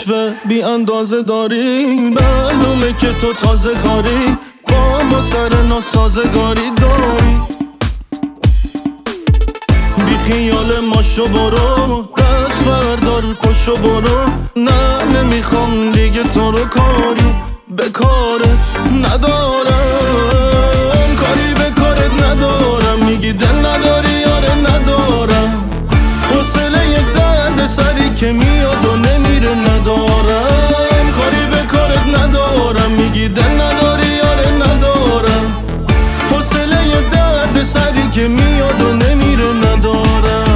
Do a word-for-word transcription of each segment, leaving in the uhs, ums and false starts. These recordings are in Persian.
رشوه بی اندازه داری، معلومه که تو تازه کاری، با ما سر ناسازگاری داری. بی خیال ماشو برو، دست بردار پشو برو، نه نمیخوام دیگه تو رو، کاری به کارت ندارم، کاری به کارت ندارم. میگی دل نداری، یاره ندارم، حوصله یه درد سری که میاد و نمیره ندارم، کاری به کارت ندارم. میگی دل نداری، یاره ندارم، حوصله یه درد سری که میاد و نمیره ندارم.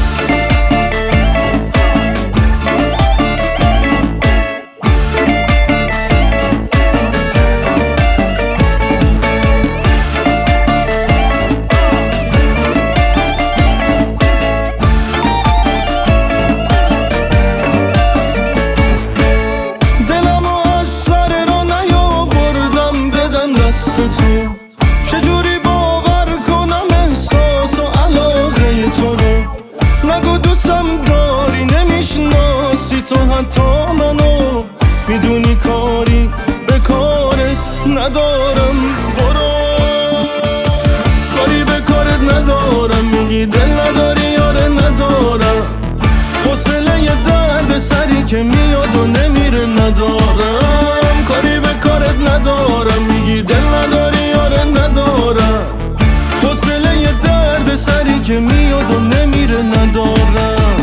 تو چجوری باور کنم احساس و علاقه تو رو؟ نگو دوستم داری، نمیشناسی تو حتی منو، میدونی کاری به کارت ندارم، برو کاری به کارت ندارم. میگی دل نداری، یاره ندارم، حوصله یه درد سری که میاد و نمیره ندارم، کاری به کارت ندارم. میگی دل نداری، یاره ندارم، حوصله یه درد سری که میاد و نمیره ندارم.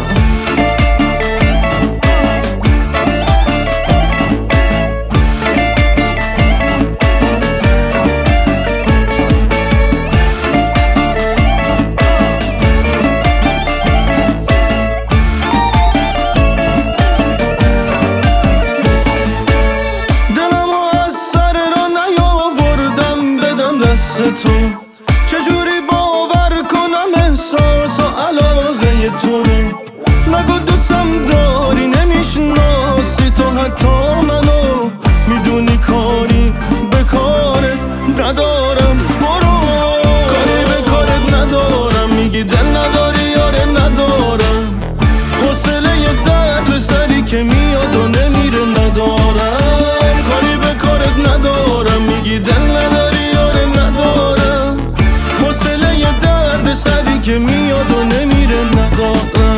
تو چجوری باور کنم احساس و علاقه تو رو؟ نگو دوستم داری، نمیشناسی تو حتی منو، میدونی کاری به کارت ندارم، برو کاری به کارت ندارم. میگی دل نداری، یاره ندارم، حوصله یه درد سری که میاد و نمیره ندارم، کاری به کارت ندارم. میگی دل نداری، یاره ندارم، حوصله یه درد سری که میاد و نمیره ندارم.